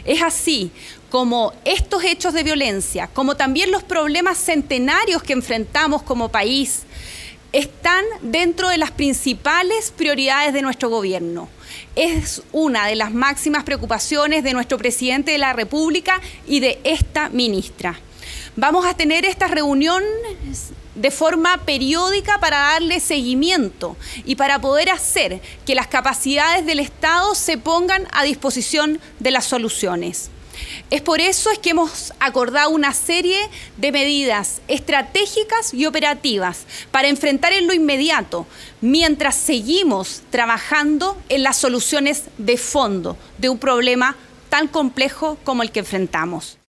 Es así como estos hechos de violencia, como también los problemas centenarios que enfrentamos como país, están dentro de las principales prioridades de nuestro gobierno. Es una de las máximas preocupaciones de nuestro presidente de la República y de esta ministra. Vamos a tener estas reuniones de forma periódica para darle seguimiento y para poder hacer que las capacidades del Estado se pongan a disposición de las soluciones. Es por eso que hemos acordado una serie de medidas estratégicas y operativas para enfrentar en lo inmediato, mientras seguimos trabajando en las soluciones de fondo de un problema tan complejo como el que enfrentamos.